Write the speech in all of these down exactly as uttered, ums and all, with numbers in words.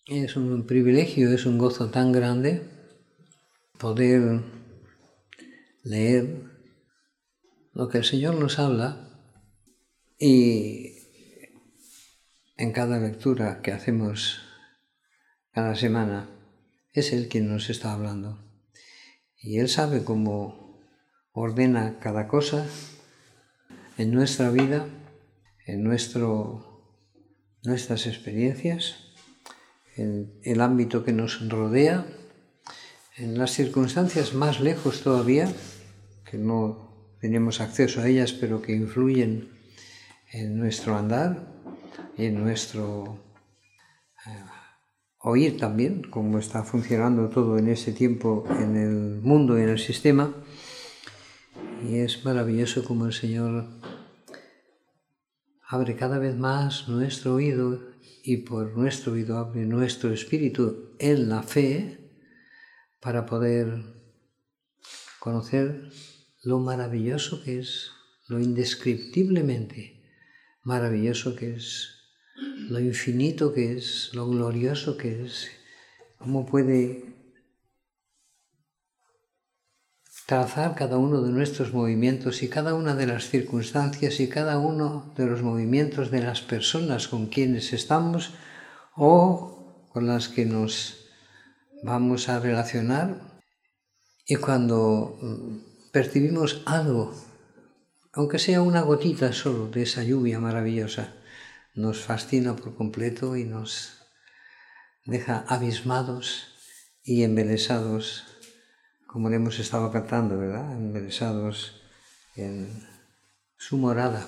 Es un privilegio, es un gozo tan grande poder leer lo que el Señor nos habla, y en cada lectura que hacemos cada semana es Él quien nos está hablando. Y Él sabe cómo ordena cada cosa en nuestra vida, en nuestro, nuestras experiencias, en el ámbito que nos rodea, en las circunstancias más lejos todavía, que no tenemos acceso a ellas, pero que influyen en nuestro andar y en nuestro eh, oír también, cómo está funcionando todo en ese tiempo en el mundo y en el sistema. Y es maravilloso como el Señor abre cada vez más nuestro oído, y por nuestro oído abre nuestro espíritu en la fe, para poder conocer lo maravilloso que es, lo indescriptiblemente maravilloso que es, lo infinito que es, lo glorioso que es, cómo puede trazar cada uno de nuestros movimientos y cada una de las circunstancias y cada uno de los movimientos de las personas con quienes estamos o con las que nos vamos a relacionar. Y cuando percibimos algo, aunque sea una gotita solo de esa lluvia maravillosa, nos fascina por completo y nos deja abismados y embelesados, como le hemos estado cantando, ¿verdad? Embelesados en su morada,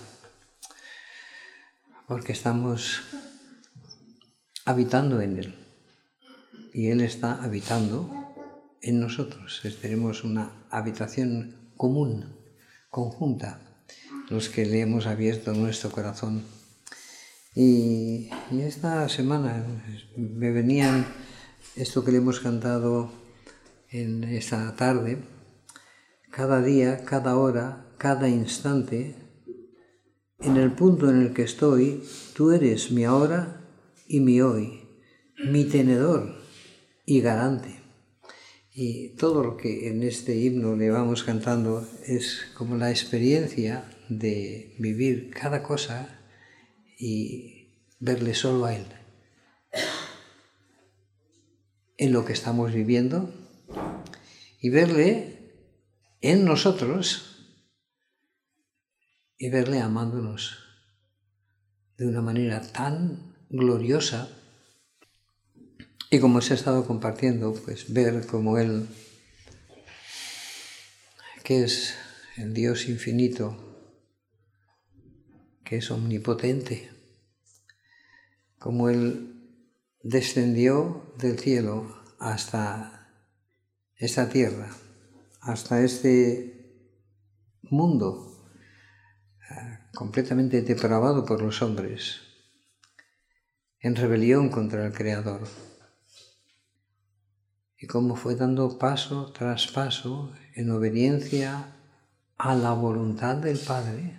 porque estamos habitando en Él y Él está habitando en nosotros. Tenemos una habitación común, conjunta, los que le hemos abierto nuestro corazón. Y, y esta semana me venían esto que le hemos cantado en esta tarde: cada día, cada hora, cada instante, en el punto en el que estoy, tú eres mi ahora y mi hoy, mi tenedor y garante. Y todo lo que en este himno le vamos cantando es como la experiencia de vivir cada cosa y verle solo a Él en lo que estamos viviendo, y verle en nosotros y verle amándonos de una manera tan gloriosa. Y como se ha estado compartiendo, pues ver cómo Él, que es el Dios infinito, que es omnipotente, como Él descendió del cielo hasta esta tierra, hasta este mundo eh, completamente depravado por los hombres, en rebelión contra el Creador. Y cómo fue dando paso tras paso en obediencia a la voluntad del Padre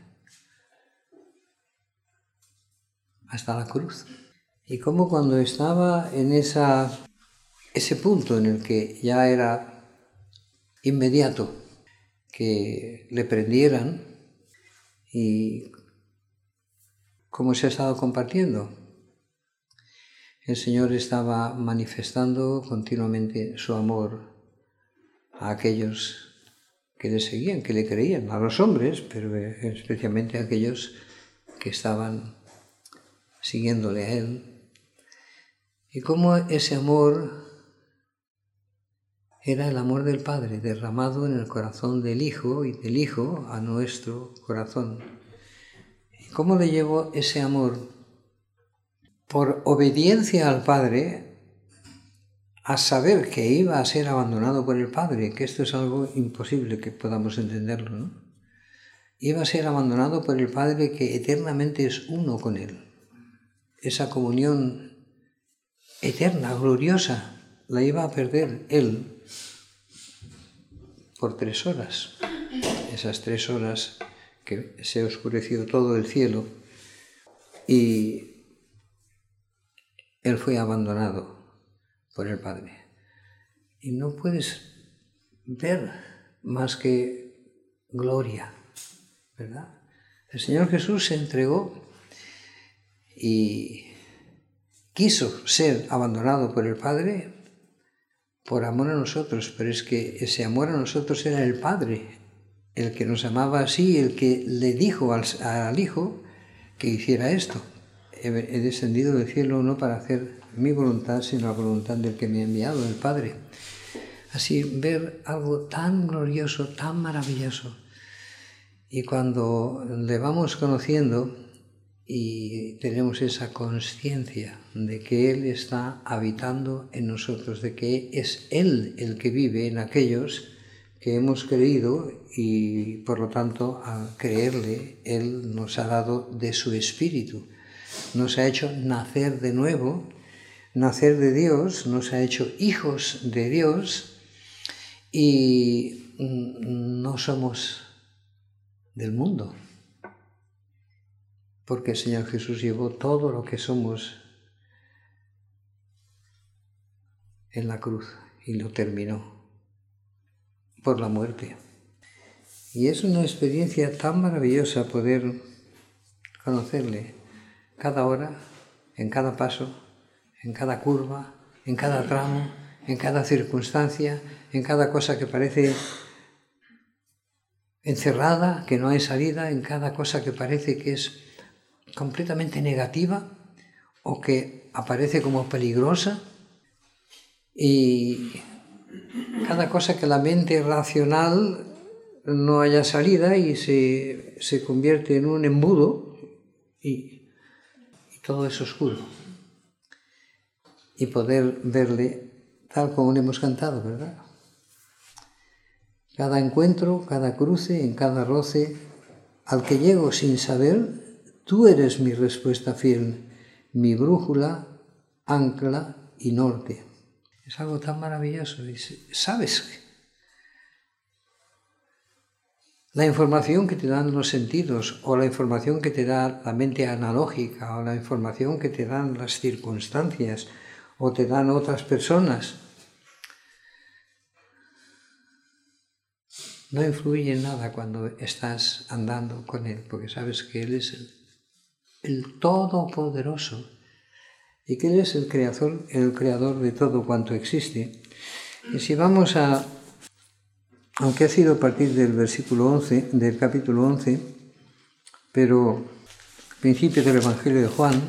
hasta la cruz. Y cómo cuando estaba en esa, ese punto en el que ya era inmediato que le prendieran, y cómo se ha estado compartiendo, el Señor estaba manifestando continuamente su amor a aquellos que le seguían, que le creían, a los hombres, pero especialmente a aquellos que estaban siguiéndole a Él. Y cómo ese amor era el amor del Padre derramado en el corazón del Hijo y del Hijo a nuestro corazón. ¿Y cómo le llevó ese amor por obediencia al Padre a saber que iba a ser abandonado por el Padre? Que esto es algo imposible que podamos entenderlo, ¿no? Iba a ser abandonado por el Padre, que eternamente es uno con Él. Esa comunión eterna, gloriosa, la iba a perder Él por tres horas. Esas tres horas que se oscureció todo el cielo y Él fue abandonado por el Padre. Y no puedes ver más que gloria, ¿verdad? El Señor Jesús se entregó y quiso ser abandonado por el Padre por amor a nosotros, pero es que ese amor a nosotros era el Padre, el que nos amaba así, el que le dijo al, al Hijo que hiciera esto. He, he descendido del cielo no para hacer mi voluntad, sino la voluntad del que me ha enviado, el Padre. Así, ver algo tan glorioso, tan maravilloso. Y cuando le vamos conociendo y tenemos esa conciencia de que Él está habitando en nosotros, de que es Él el que vive en aquellos que hemos creído y por lo tanto al creerle Él nos ha dado de su espíritu, nos ha hecho nacer de nuevo, nacer de Dios, nos ha hecho hijos de Dios y no somos del mundo, porque el Señor Jesús llevó todo lo que somos en la cruz y lo terminó por la muerte. Y es una experiencia tan maravillosa poder conocerle cada hora, en cada paso, en cada curva, en cada tramo, en cada circunstancia, en cada cosa que parece encerrada, que no hay salida, en cada cosa que parece que es completamente negativa o que aparece como peligrosa, y cada cosa que la mente racional no haya salida y se, se convierte en un embudo y, y todo es oscuro. Y poder verle tal como le hemos cantado, ¿verdad? Cada encuentro, cada cruce, en cada roce, al que llego sin saber, tú eres mi respuesta fiel, mi brújula, ancla y norte. Es algo tan maravilloso. ¿Sabes? La información que te dan los sentidos, o la información que te da la mente analógica, o la información que te dan las circunstancias, o te dan otras personas, no influye en nada cuando estás andando con Él, porque sabes que Él es el, el Todopoderoso y que Él es el creador, el creador de todo cuanto existe. Y si vamos a, aunque ha sido a partir del versículo once, del capítulo once, pero al principio del Evangelio de Juan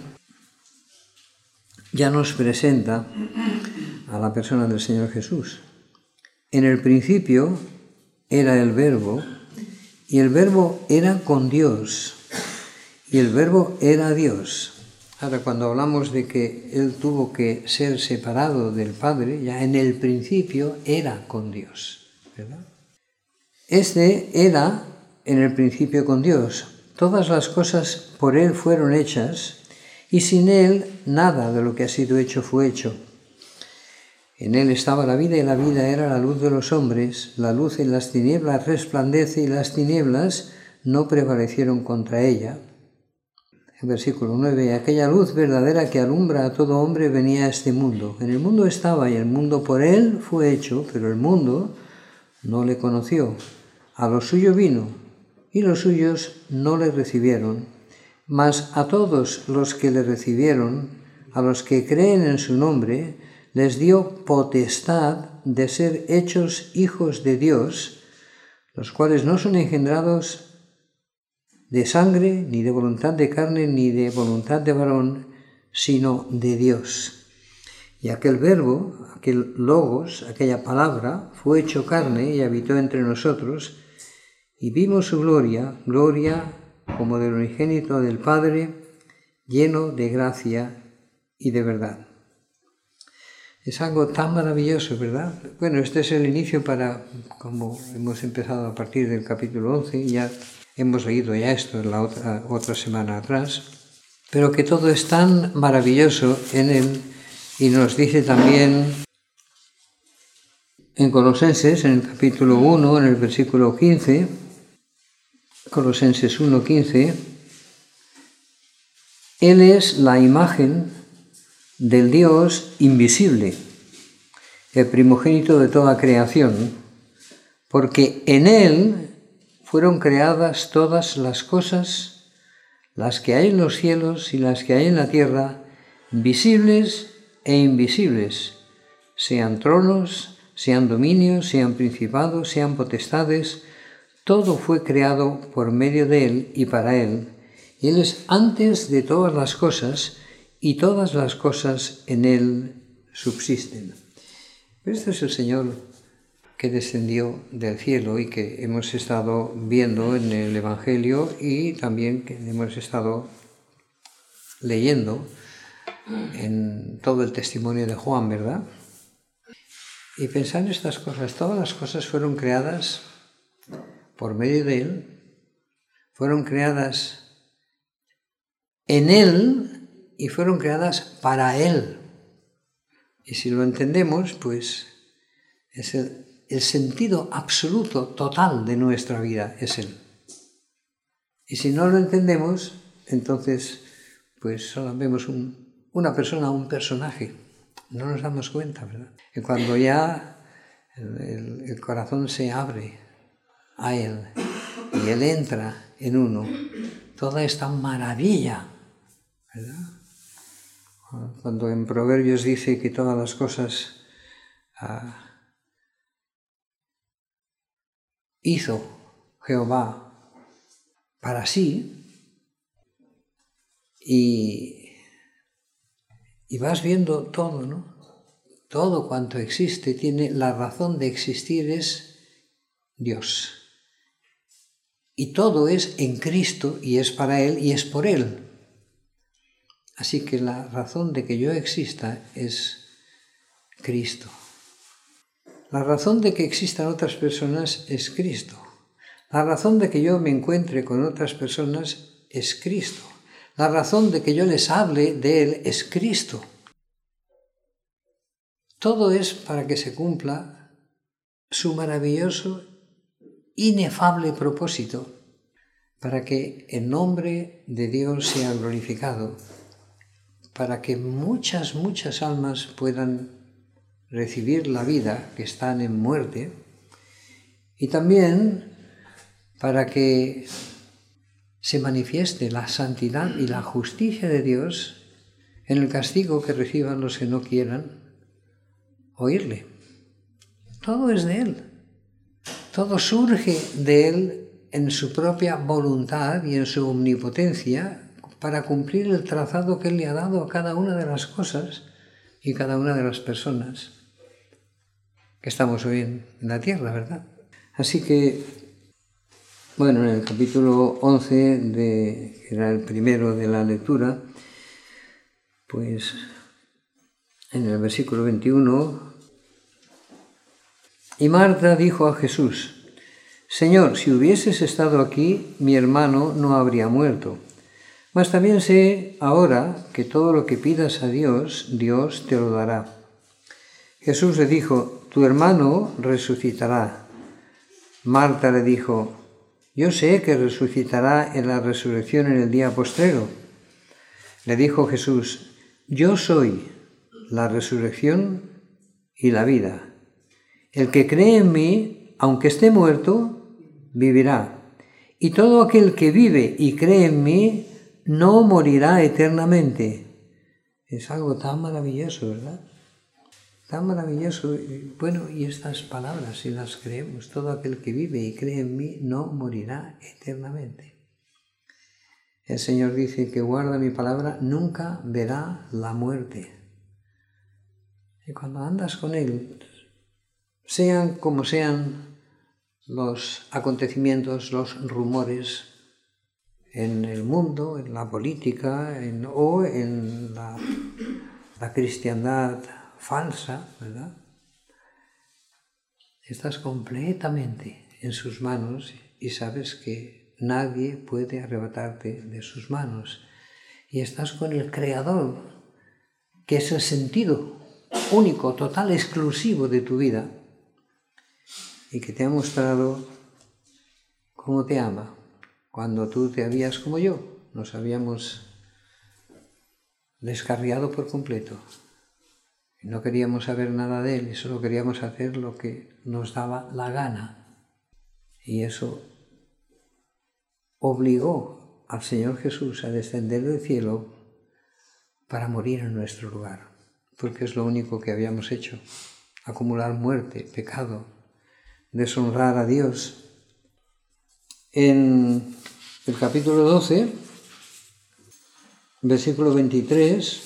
ya nos presenta a la persona del Señor Jesús. En el principio era el Verbo, y el Verbo era con Dios, y el Verbo era Dios. Ahora, cuando hablamos de que Él tuvo que ser separado del Padre, ya en el principio era con Dios, ¿verdad? Este era en el principio con Dios. Todas las cosas por Él fueron hechas, y sin Él nada de lo que ha sido hecho fue hecho. En Él estaba la vida, y la vida era la luz de los hombres. La luz en las tinieblas resplandece, y las tinieblas no prevalecieron contra ella. En versículo nueve, aquella luz verdadera que alumbra a todo hombre venía a este mundo. En el mundo estaba, y el mundo por Él fue hecho, pero el mundo no le conoció. A lo suyo vino, y los suyos no le recibieron. Mas a todos los que le recibieron, a los que creen en su nombre, les dio potestad de ser hechos hijos de Dios, los cuales no son engendrados de sangre, ni de voluntad de carne, ni de voluntad de varón, sino de Dios. Y aquel verbo, aquel logos, aquella palabra, fue hecho carne y habitó entre nosotros, y vimos su gloria, gloria como del unigénito del Padre, lleno de gracia y de verdad. Es algo tan maravilloso, ¿verdad? Bueno, este es el inicio para, como hemos empezado a partir del capítulo once, ya hemos leído ya esto la otra, otra semana atrás, pero que todo es tan maravilloso en él, y nos dice también en Colosenses, en el capítulo uno, en el versículo quince, Colosenses uno, quince, Él es la imagen del Dios invisible, el primogénito de toda creación, porque en Él fueron creadas todas las cosas, las que hay en los cielos y las que hay en la tierra, visibles e invisibles, sean tronos, sean dominios, sean principados, sean potestades, todo fue creado por medio de Él y para Él, y Él es antes de todas las cosas, y todas las cosas en Él subsisten. Este es el Señor que descendió del cielo y que hemos estado viendo en el Evangelio y también que hemos estado leyendo en todo el testimonio de Juan, ¿verdad? Y pensar en estas cosas, todas las cosas fueron creadas por medio de Él, fueron creadas en Él y fueron creadas para Él. Y si lo entendemos, pues es el, el sentido absoluto, total de nuestra vida es Él. Y si no lo entendemos, entonces pues solo vemos un, una persona, un personaje. No nos damos cuenta, ¿verdad? Y cuando ya el, el, el corazón se abre a Él y Él entra en uno, toda esta maravilla, ¿verdad? Cuando en Proverbios dice que todas las cosas ah, hizo Jehová para sí, y, y vas viendo todo, ¿no? Todo cuanto existe tiene la razón de existir, es Dios. Y todo es en Cristo y es para Él y es por Él. Así que la razón de que yo exista es Cristo. La razón de que existan otras personas es Cristo. La razón de que yo me encuentre con otras personas es Cristo. La razón de que yo les hable de Él es Cristo. Todo es para que se cumpla su maravilloso, inefable propósito, para que el nombre de Dios sea glorificado, para que muchas, muchas almas puedan recibir la vida que están en muerte, y también para que se manifieste la santidad y la justicia de Dios en el castigo que reciban los que no quieran oírle. Todo es de Él. Todo surge de Él en su propia voluntad y en su omnipotencia para cumplir el trazado que Él le ha dado a cada una de las cosas y cada una de las personas que estamos hoy en la tierra, ¿verdad? Así que, bueno, en el capítulo once, de, que era el primero de la lectura, pues en el versículo veintiuno, y Marta dijo a Jesús: Señor, si hubieses estado aquí, mi hermano no habría muerto. Mas también sé ahora que todo lo que pidas a Dios, Dios te lo dará. Jesús le dijo: tu hermano resucitará. Marta le dijo: yo sé que resucitará en la resurrección en el día postrero. Le dijo Jesús: yo soy la resurrección y la vida. El que cree en mí, aunque esté muerto, vivirá. Y todo aquel que vive y cree en mí, no morirá eternamente. Es algo tan maravilloso, ¿verdad? Tan maravilloso. Bueno, y estas palabras, si las creemos, todo aquel que vive y cree en mí, no morirá eternamente. El Señor dice que guarda mi palabra, nunca verá la muerte. Y cuando andas con Él, sean como sean los acontecimientos, los rumores en el mundo, en la política en, o en la, la cristiandad falsa, ¿verdad? Estás completamente en sus manos y sabes que nadie puede arrebatarte de sus manos. Y estás con el Creador, que es el sentido único, total, exclusivo de tu vida, y que te ha mostrado cómo te ama. Cuando tú te habías, como yo, nos habíamos descarriado por completo. No queríamos saber nada de Él y solo queríamos hacer lo que nos daba la gana. Y eso obligó al Señor Jesús a descender del cielo para morir en nuestro lugar, porque es lo único que habíamos hecho: acumular muerte, pecado, deshonrar a Dios. En el capítulo doce, versículo veintitrés,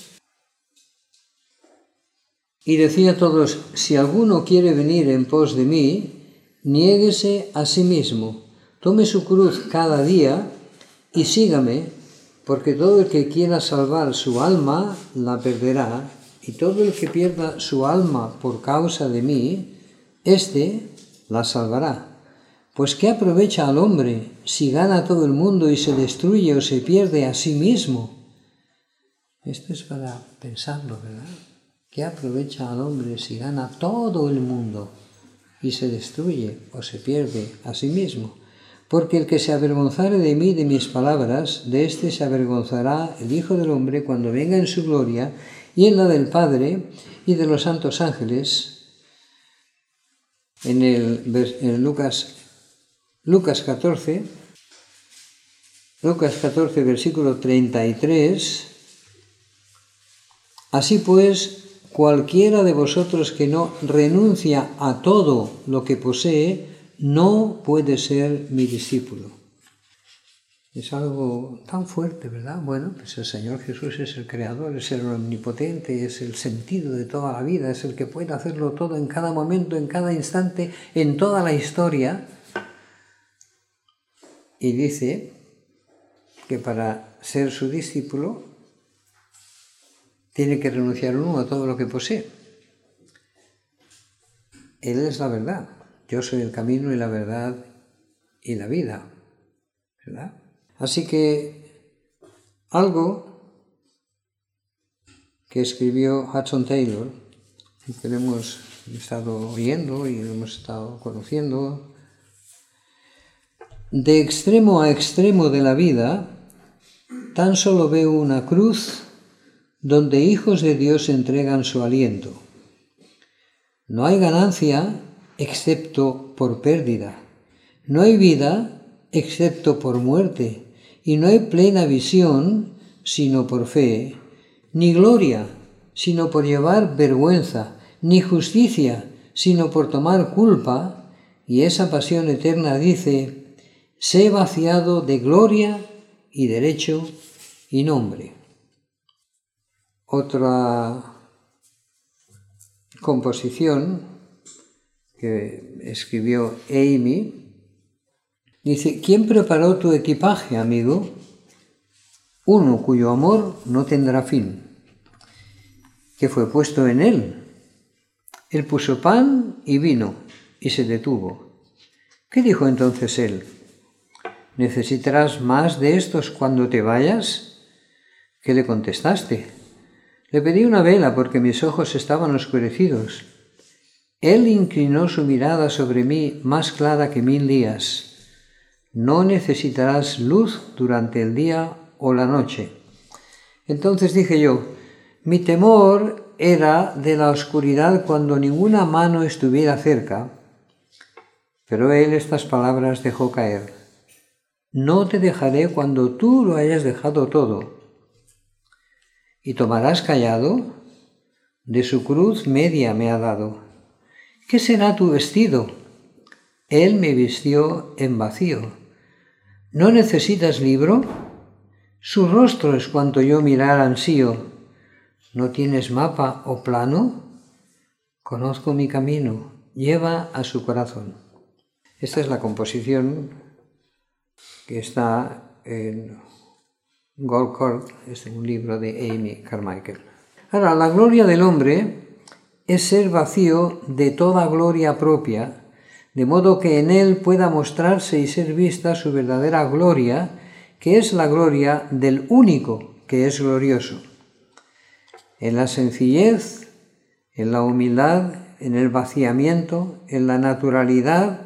y decía a todos: si alguno quiere venir en pos de mí, niéguese a sí mismo, tome su cruz cada día y sígame, porque todo el que quiera salvar su alma la perderá, y todo el que pierda su alma por causa de mí, éste la salvará. Pues ¿qué aprovecha al hombre si gana todo el mundo y se destruye o se pierde a sí mismo? Esto es para pensarlo, ¿verdad? ¿Qué aprovecha al hombre si gana todo el mundo y se destruye o se pierde a sí mismo? Porque el que se avergonzare de mí, de mis palabras, de éste se avergonzará el Hijo del Hombre cuando venga en su gloria y en la del Padre y de los santos ángeles. En, el, en Lucas, Lucas catorce, Lucas catorce, versículo treinta y tres, así pues, cualquiera de vosotros que no renuncia a todo lo que posee, no puede ser mi discípulo. Es algo tan fuerte, ¿verdad? Bueno, pues el Señor Jesús es el creador, es el omnipotente, es el sentido de toda la vida, es el que puede hacerlo todo en cada momento, en cada instante, en toda la historia. Y dice que para ser su discípulo tiene que renunciar uno a todo lo que posee. Él es la verdad. Yo soy el camino y la verdad y la vida, ¿verdad? Así que algo que escribió Hudson Taylor, que lo hemos estado oyendo y lo hemos estado conociendo, de extremo a extremo de la vida, tan solo veo una cruz donde hijos de Dios entregan su aliento. No hay ganancia excepto por pérdida, no hay vida excepto por muerte, y no hay plena visión sino por fe, ni gloria sino por llevar vergüenza, ni justicia sino por tomar culpa, y esa pasión eterna dice: sé vaciado de gloria y derecho y nombre. Otra composición que escribió Amy dice: ¿quién preparó tu equipaje, amigo? Uno cuyo amor no tendrá fin, que fue puesto en él. Él puso pan y vino y se detuvo. ¿Qué dijo entonces él? ¿Necesitarás más de estos cuando te vayas? ¿Qué le contestaste? Le pedí una vela porque mis ojos estaban oscurecidos. Él inclinó su mirada sobre mí más clara que mil días. No necesitarás luz durante el día o la noche. Entonces dije yo: mi temor era de la oscuridad cuando ninguna mano estuviera cerca. Pero él estas palabras dejó caer: no te dejaré cuando tú lo hayas dejado todo. ¿Y tomarás callado? De su cruz media me ha dado. ¿Qué será tu vestido? Él me vistió en vacío. ¿No necesitas libro? Su rostro es cuanto yo mirar ansío. ¿No tienes mapa o plano? Conozco mi camino, lleva a su corazón. Esta es la composición que está en Gold Cord, es un libro de Amy Carmichael. Ahora, la gloria del hombre es ser vacío de toda gloria propia, de modo que en él pueda mostrarse y ser vista su verdadera gloria, que es la gloria del único que es glorioso. En la sencillez, en la humildad, en el vaciamiento, en la naturalidad,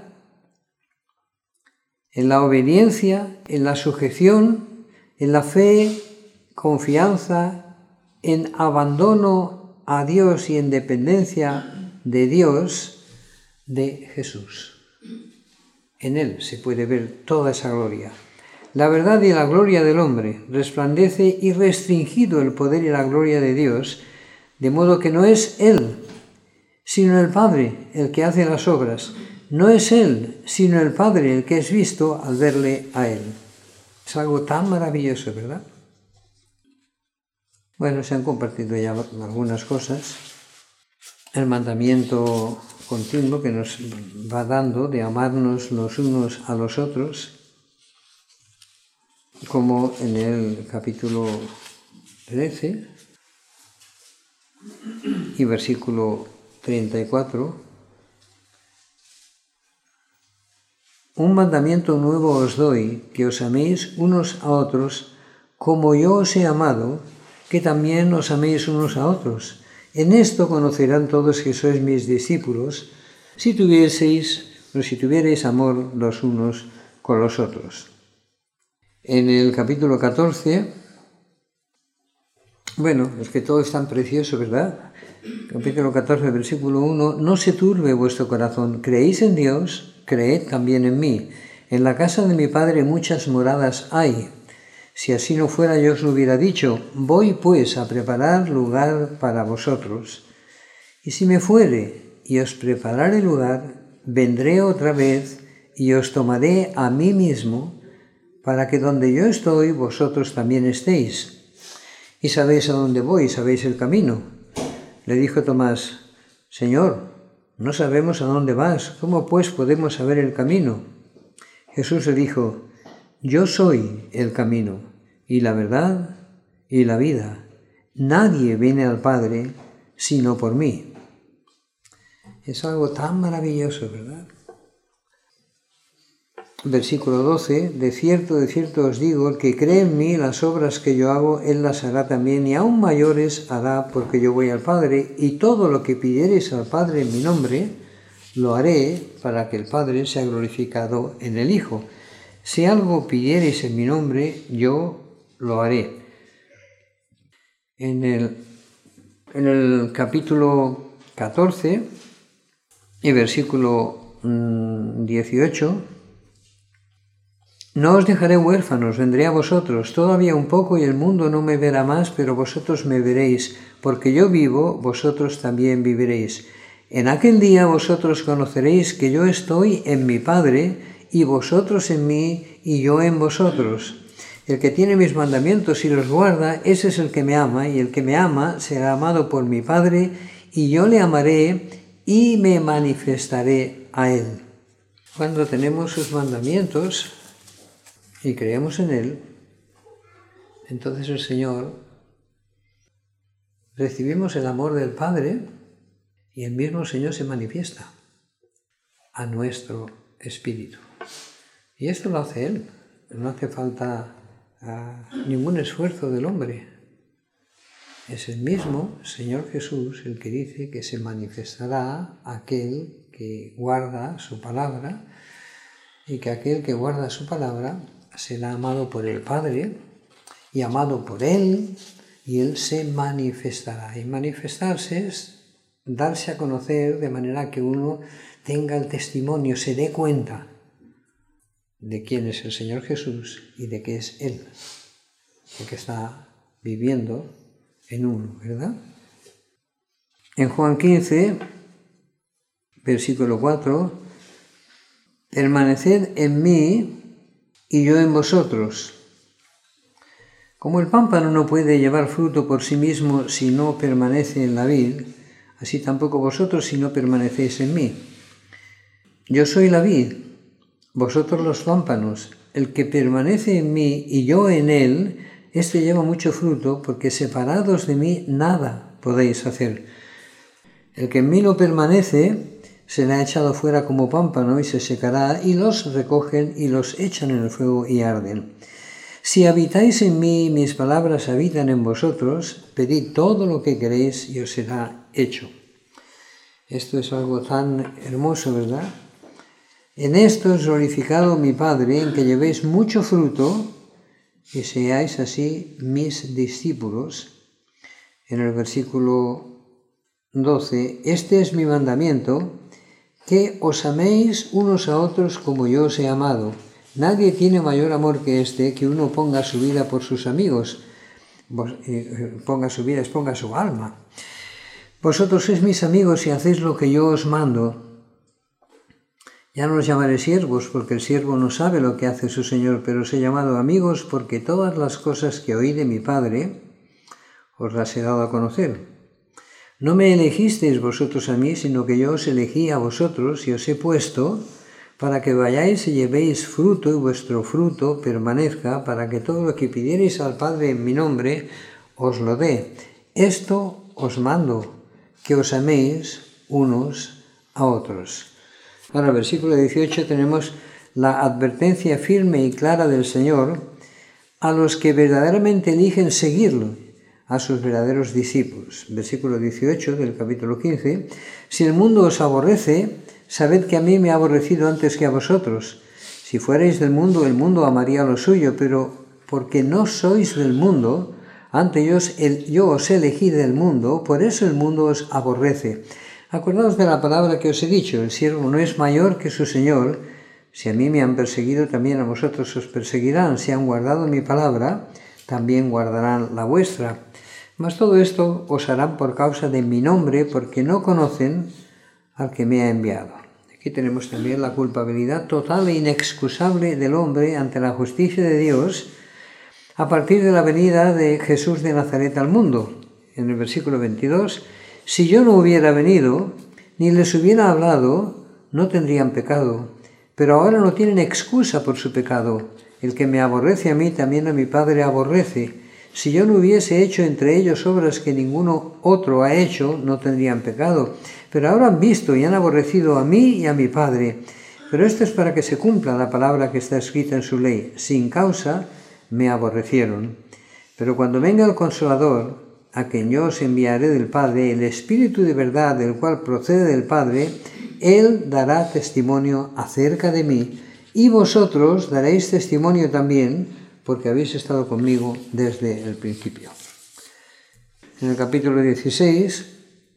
en la obediencia, en la sujeción, en la fe, confianza, en abandono a Dios y en dependencia de Dios, de Jesús. En Él se puede ver toda esa gloria. La verdad y la gloria del hombre resplandece y restringido el poder y la gloria de Dios, de modo que no es Él, sino el Padre el que hace las obras. No es Él, sino el Padre el que es visto al verle a Él. Es algo tan maravilloso, ¿verdad? Bueno, se han compartido ya algunas cosas. El mandamiento continuo que nos va dando de amarnos los unos a los otros, como en el capítulo trece y versículo treinta y cuatro. Un mandamiento nuevo os doy, que os améis unos a otros, como yo os he amado, que también os améis unos a otros. En esto conocerán todos que sois mis discípulos, si tuvieseis o si tuvierais amor los unos con los otros. En el capítulo catorce, bueno, es que todo es tan precioso, ¿verdad? Capítulo catorce, versículo uno, no se turbe vuestro corazón, creéis en Dios, creed también en mí. En la casa de mi Padre muchas moradas hay. Si así no fuera, yo os lo hubiera dicho. Voy pues a preparar lugar para vosotros. Y si me fuere y os preparare lugar, vendré otra vez y os tomaré a mí mismo, para que donde yo estoy, vosotros también estéis. Y sabéis a dónde voy, sabéis el camino. Le dijo Tomás, Señor, no sabemos a dónde vas, ¿cómo pues podemos saber el camino? Jesús le dijo, yo soy el camino, y la verdad, y la vida. Nadie viene al Padre, sino por mí. Es algo tan maravilloso, ¿verdad? Versículo doce, de cierto, de cierto os digo, el que cree en mí, las obras que yo hago, él las hará también, y aún mayores hará, porque yo voy al Padre, y todo lo que pidiereis al Padre en mi nombre, lo haré para que el Padre sea glorificado en el Hijo. Si algo pidiereis en mi nombre, yo lo haré. En el, en el capítulo catorce y versículo mmm, dieciocho, no os dejaré huérfanos, vendré a vosotros, todavía un poco y el mundo no me verá más, pero vosotros me veréis, porque yo vivo, vosotros también viviréis. En aquel día vosotros conoceréis que yo estoy en mi Padre, y vosotros en mí, y yo en vosotros. El que tiene mis mandamientos y los guarda, ese es el que me ama, y el que me ama será amado por mi Padre, y yo le amaré y me manifestaré a él. Cuando tenemos sus mandamientos y creemos en Él, entonces el Señor, recibimos el amor del Padre y el mismo Señor se manifiesta a nuestro espíritu. Y esto lo hace Él, no hace falta uh, ningún esfuerzo del hombre. Es el mismo Señor Jesús el que dice que se manifestará aquel que guarda su palabra, y que aquel que guarda su palabra será amado por el Padre y amado por Él, y Él se manifestará. Y manifestarse es darse a conocer de manera que uno tenga el testimonio, se dé cuenta de quién es el Señor Jesús y de qué es Él, de que está viviendo en uno, ¿verdad? En Juan quince, versículo cuatro, permaneced en mí y yo en vosotros. Como el pámpano no puede llevar fruto por sí mismo si no permanece en la vid, así tampoco vosotros si no permanecéis en mí. Yo soy la vid, vosotros los pámpanos. El que permanece en mí y yo en él, éste lleva mucho fruto, porque separados de mí nada podéis hacer. El que en mí no permanece será echado fuera como pámpano y se secará, y los recogen y los echan en el fuego y arden. Si habitáis en mí y mis palabras habitan en vosotros, pedid todo lo que queréis y os será hecho. Esto es algo tan hermoso, ¿verdad? En esto es glorificado mi Padre, en que llevéis mucho fruto y seáis así mis discípulos. En el versículo doce, este es mi mandamiento, que os améis unos a otros como yo os he amado. Nadie tiene mayor amor que este, que uno ponga su vida por sus amigos, ponga su vida, exponga su alma. Vosotros sois mis amigos si hacéis lo que yo os mando. Ya no os llamaré siervos, porque el siervo no sabe lo que hace su Señor, pero os he llamado amigos porque todas las cosas que oí de mi Padre os las he dado a conocer. No me elegisteis vosotros a mí, sino que yo os elegí a vosotros y os he puesto para que vayáis y llevéis fruto y vuestro fruto permanezca, para que todo lo que pidierais al Padre en mi nombre os lo dé. Esto os mando, que os améis unos a otros. Ahora, en el versículo dieciocho tenemos la advertencia firme y clara del Señor a los que verdaderamente eligen seguirlo, a sus verdaderos discípulos. Versículo dieciocho del capítulo quince. Si el mundo os aborrece, sabed que a mí me ha aborrecido antes que a vosotros. Si fuerais del mundo, el mundo amaría lo suyo, pero porque no sois del mundo, antes yo os, el, yo os elegí del mundo, por eso el mundo os aborrece. Acordaos de la palabra que os he dicho, el siervo no es mayor que su Señor. Si a mí me han perseguido, también a vosotros os perseguirán. Si han guardado mi palabra, también guardarán la vuestra. Mas todo esto os harán por causa de mi nombre, porque no conocen al que me ha enviado. Aquí tenemos también la culpabilidad total e inexcusable del hombre ante la justicia de Dios a partir de la venida de Jesús de Nazaret al mundo. En el versículo veintidós, si yo no hubiera venido, ni les hubiera hablado, no tendrían pecado, pero ahora no tienen excusa por su pecado. El que me aborrece a mí, también a mi Padre aborrece. Si yo no hubiese hecho entre ellos obras que ninguno otro ha hecho, no tendrían pecado. Pero ahora han visto y han aborrecido a mí y a mi Padre. Pero esto es para que se cumpla la palabra que está escrita en su ley. Sin causa me aborrecieron. Pero cuando venga el Consolador, a quien yo os enviaré del Padre, el Espíritu de verdad del cual procede del Padre, Él dará testimonio acerca de mí, y vosotros daréis testimonio también, porque habéis estado conmigo desde el principio. En el capítulo dieciséis,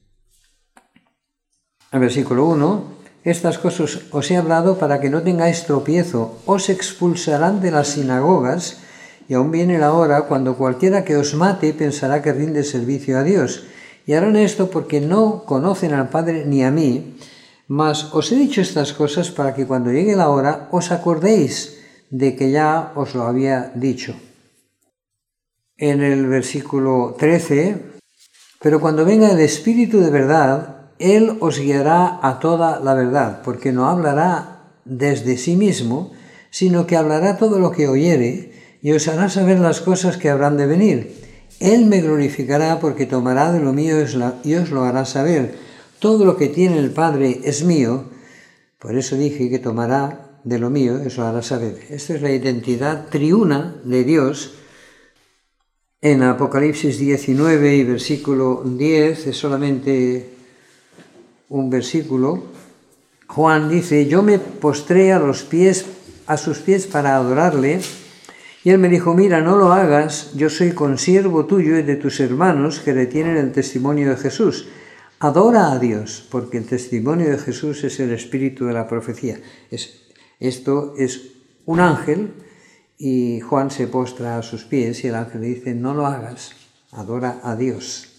el versículo uno, estas cosas os he hablado para que no tengáis tropiezo, os expulsarán de las sinagogas, y aún viene la hora cuando cualquiera que os mate pensará que rinde servicio a Dios. Y harán esto porque no conocen al Padre ni a mí, mas os he dicho estas cosas para que cuando llegue la hora os acordéis de que ya os lo había dicho. En el versículo trece, pero cuando venga el Espíritu de verdad, Él os guiará a toda la verdad, porque no hablará desde sí mismo, sino que hablará todo lo que oyere, y os hará saber las cosas que habrán de venir. Él me glorificará porque tomará de lo mío y os lo hará saber. Todo lo que tiene el Padre es mío, por eso dije que tomará de lo mío y os lo hará saber. Esta es la identidad triuna de Dios. En Apocalipsis diecinueve y versículo diez, es solamente un versículo, Juan dice, yo me postré a los pies, a sus pies para adorarle, y él me dijo, mira, no lo hagas, yo soy consiervo tuyo y de tus hermanos que retienen el testimonio de Jesús. Adora a Dios, porque el testimonio de Jesús es el espíritu de la profecía. Es, esto es un ángel, y Juan se postra a sus pies, y el ángel le dice, no lo hagas, adora a Dios.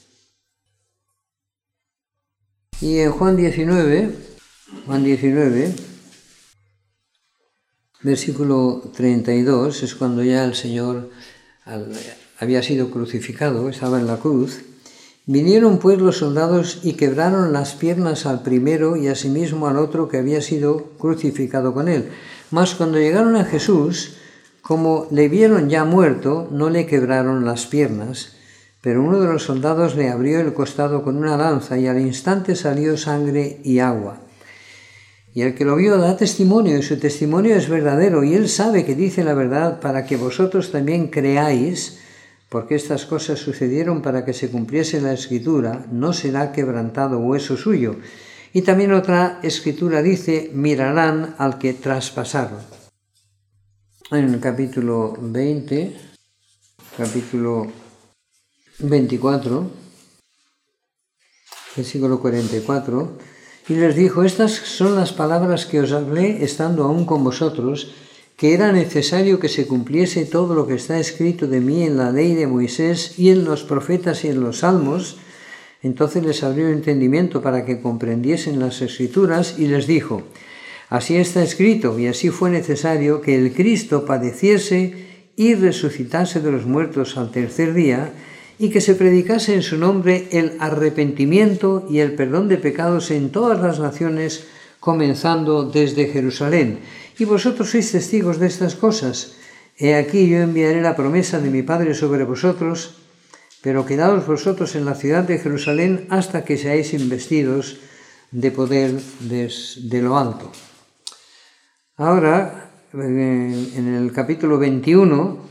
Y en Juan diecinueve, Juan diecinueve, versículo treinta y dos, es cuando ya el Señor había sido crucificado, estaba en la cruz. Vinieron pues los soldados y quebraron las piernas al primero y asimismo al otro que había sido crucificado con él. Mas cuando llegaron a Jesús, como le vieron ya muerto, no le quebraron las piernas, pero uno de los soldados le abrió el costado con una lanza y al instante salió sangre y agua. Y el que lo vio da testimonio, y su testimonio es verdadero, y él sabe que dice la verdad para que vosotros también creáis, porque estas cosas sucedieron para que se cumpliese la Escritura, no será quebrantado hueso suyo. Y también otra Escritura dice, mirarán al que traspasaron. En el capítulo veinte, capítulo veinticuatro, versículo cuarenta y cuatro, y les dijo: estas son las palabras que os hablé estando aún con vosotros, que era necesario que se cumpliese todo lo que está escrito de mí en la ley de Moisés y en los profetas y en los salmos. Entonces les abrió el entendimiento para que comprendiesen las Escrituras, y les dijo: así está escrito, y así fue necesario que el Cristo padeciese y resucitase de los muertos al tercer día, y que se predicase en su nombre el arrepentimiento y el perdón de pecados en todas las naciones, comenzando desde Jerusalén. Y vosotros sois testigos de estas cosas. He aquí yo enviaré la promesa de mi Padre sobre vosotros, pero quedaos vosotros en la ciudad de Jerusalén hasta que seáis investidos de poder de lo alto. Ahora, en el capítulo veintiuno,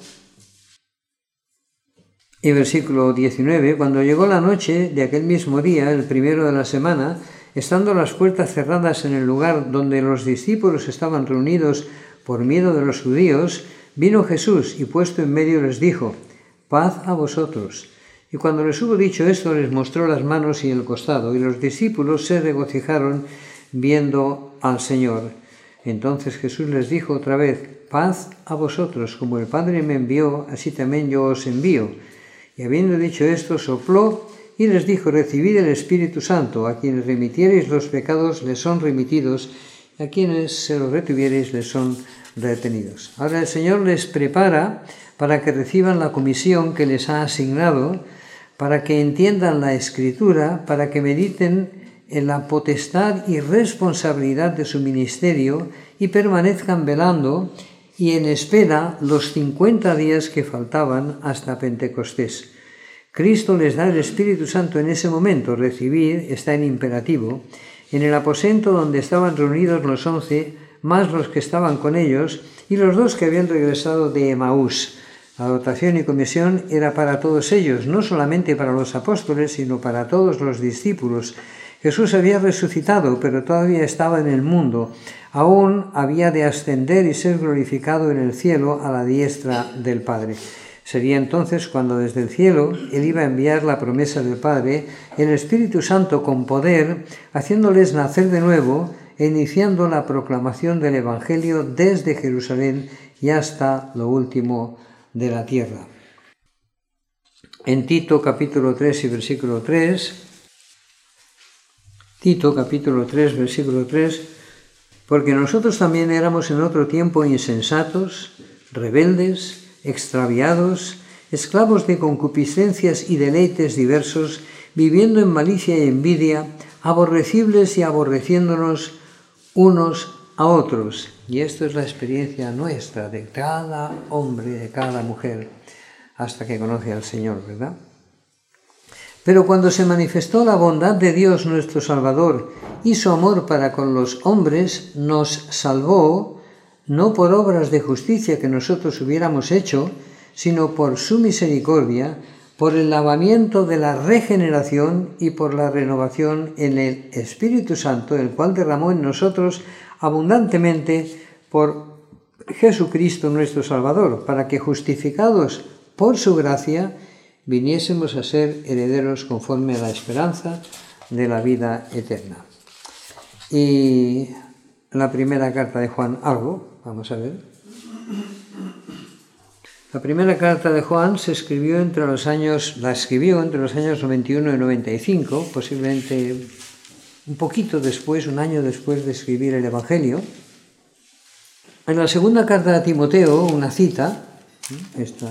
y versículo diecinueve, cuando llegó la noche de aquel mismo día, el primero de la semana, estando las puertas cerradas en el lugar donde los discípulos estaban reunidos por miedo de los judíos, vino Jesús y puesto en medio les dijo: paz a vosotros. Y cuando les hubo dicho esto, les mostró las manos y el costado, y los discípulos se regocijaron viendo al Señor. Entonces Jesús les dijo otra vez: paz a vosotros, como el Padre me envió, así también yo os envío. Y habiendo dicho esto, sopló y les dijo: recibid el Espíritu Santo. A quienes remitiereis los pecados les son remitidos, y a quienes se los retuviereis les son retenidos. Ahora el Señor les prepara para que reciban la comisión que les ha asignado, para que entiendan la Escritura, para que mediten en la potestad y responsabilidad de su ministerio y permanezcan velando y en espera los cincuenta días que faltaban hasta Pentecostés. Cristo les da el Espíritu Santo en ese momento. Recibir está en imperativo. En el aposento donde estaban reunidos los once, más los que estaban con ellos, y los dos que habían regresado de Emaús. La dotación y comisión era para todos ellos, no solamente para los apóstoles, sino para todos los discípulos. Jesús había resucitado, pero todavía estaba en el mundo. Aún había de ascender y ser glorificado en el cielo a la diestra del Padre. Sería entonces cuando desde el cielo Él iba a enviar la promesa del Padre, el Espíritu Santo con poder, haciéndoles nacer de nuevo e iniciando la proclamación del Evangelio desde Jerusalén y hasta lo último de la tierra. En Tito capítulo tres y versículo tres, Tito capítulo tres, versículo tres, porque nosotros también éramos en otro tiempo insensatos, rebeldes, extraviados, esclavos de concupiscencias y deleites diversos, viviendo en malicia y envidia, aborrecibles y aborreciéndonos unos a otros. Y esto es la experiencia nuestra, de cada hombre, de cada mujer, hasta que conoce al Señor, ¿verdad? Pero cuando se manifestó la bondad de Dios nuestro Salvador y su amor para con los hombres, nos salvó, no por obras de justicia que nosotros hubiéramos hecho, sino por su misericordia, por el lavamiento de la regeneración y por la renovación en el Espíritu Santo, el cual derramó en nosotros abundantemente por Jesucristo nuestro Salvador, para que, justificados por su gracia, viniésemos a ser herederos conforme a la esperanza de la vida eterna. Y la primera carta de Juan, algo, vamos a ver. La primera carta de Juan se escribió entre los años, la escribió entre los años noventa y uno y noventa y cinco, posiblemente un poquito después, un año después de escribir el Evangelio. En la segunda carta de Timoteo, una cita, esta,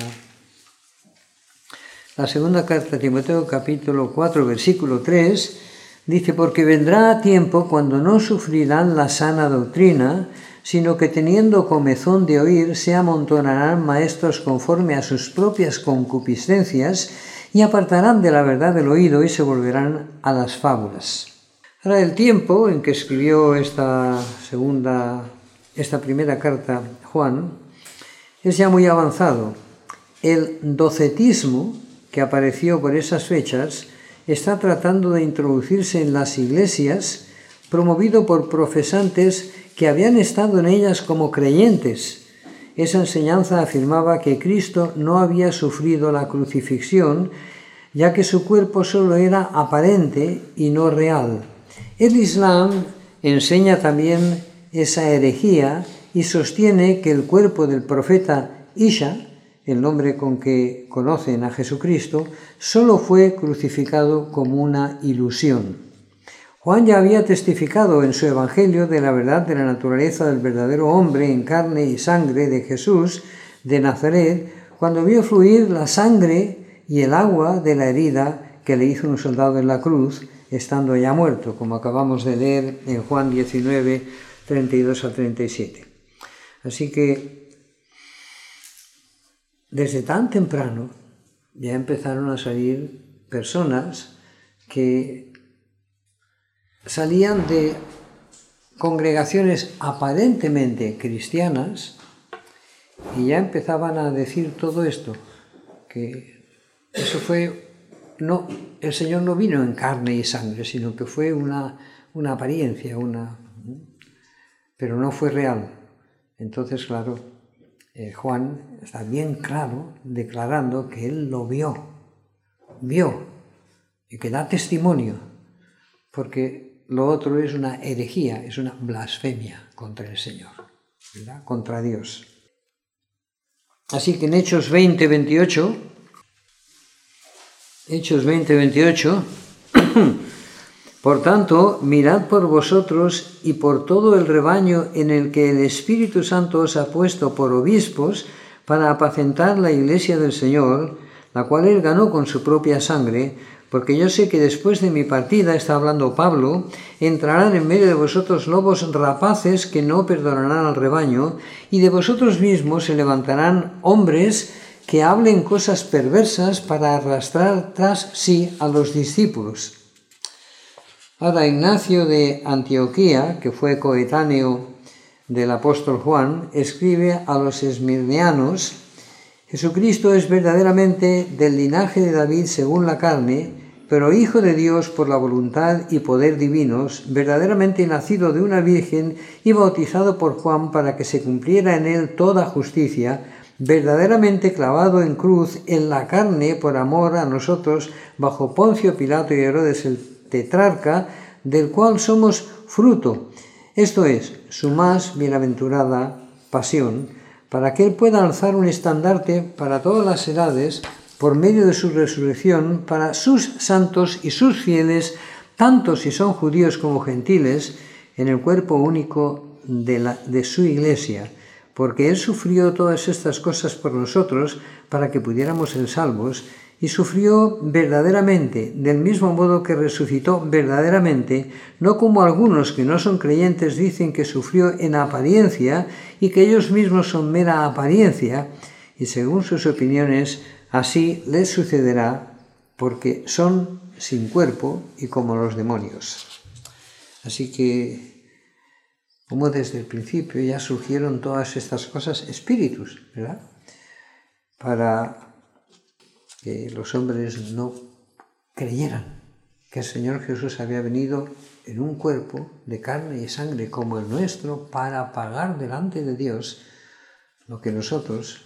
la segunda carta de Timoteo, capítulo cuatro, versículo tres, dice: porque vendrá tiempo cuando no sufrirán la sana doctrina, sino que teniendo comezón de oír, se amontonarán maestros conforme a sus propias concupiscencias, y apartarán de la verdad del oído y se volverán a las fábulas. Ahora, el tiempo en que escribió esta segunda, esta primera carta Juan, es ya muy avanzado. El docetismo, que apareció por esas fechas, está tratando de introducirse en las iglesias, promovido por profesantes que habían estado en ellas como creyentes. Esa enseñanza afirmaba que Cristo no había sufrido la crucifixión, ya que su cuerpo solo era aparente y no real. El Islam enseña también esa herejía y sostiene que el cuerpo del profeta Isa, el nombre con que conocen a Jesucristo, solo fue crucificado como una ilusión. Juan ya había testificado en su Evangelio de la verdad de la naturaleza del verdadero hombre en carne y sangre de Jesús de Nazaret, cuando vio fluir la sangre y el agua de la herida que le hizo un soldado en la cruz, estando ya muerto, como acabamos de leer en Juan diecinueve, treinta y dos a treinta y siete. Así que desde tan temprano ya empezaron a salir personas que salían de congregaciones aparentemente cristianas y ya empezaban a decir todo esto, que eso fue, no, el Señor no vino en carne y sangre, sino que fue una, una apariencia, una, pero no fue real. Entonces, claro, eh, Juan está bien claro declarando que él lo vio, vio, y que da testimonio, porque lo otro es una herejía, es una blasfemia contra el Señor, ¿verdad? Contra Dios. Así que en Hechos veinte, veintiocho, Hechos veinte, veintiocho, por tanto, mirad por vosotros y por todo el rebaño en el que el Espíritu Santo os ha puesto por obispos para apacentar la iglesia del Señor, la cual él ganó con su propia sangre, porque yo sé que después de mi partida, está hablando Pablo, entrarán en medio de vosotros lobos rapaces que no perdonarán al rebaño, y de vosotros mismos se levantarán hombres que hablen cosas perversas para arrastrar tras sí a los discípulos. Ahora, Ignacio de Antioquía, que fue coetáneo del apóstol Juan, escribe a los esmirnianos: Jesucristo es verdaderamente del linaje de David según la carne, pero Hijo de Dios por la voluntad y poder divinos, verdaderamente nacido de una virgen y bautizado por Juan para que se cumpliera en él toda justicia, verdaderamente clavado en cruz en la carne por amor a nosotros, bajo Poncio Pilato y Herodes el tetrarca, del cual somos fruto, esto es, su más bienaventurada pasión, para que él pueda alzar un estandarte para todas las edades, por medio de su resurrección, para sus santos y sus fieles, tanto si son judíos como gentiles, en el cuerpo único de, la, de su iglesia, porque él sufrió todas estas cosas por nosotros, para que pudiéramos ser salvos, y sufrió verdaderamente, del mismo modo que resucitó verdaderamente, no como algunos que no son creyentes dicen que sufrió en apariencia y que ellos mismos son mera apariencia, y según sus opiniones, así les sucederá, porque son sin cuerpo y como los demonios. Así que, como desde el principio ya surgieron todas estas cosas, espíritus, ¿verdad? Para que los hombres no creyeran que el Señor Jesús había venido en un cuerpo de carne y sangre como el nuestro para pagar delante de Dios lo que nosotros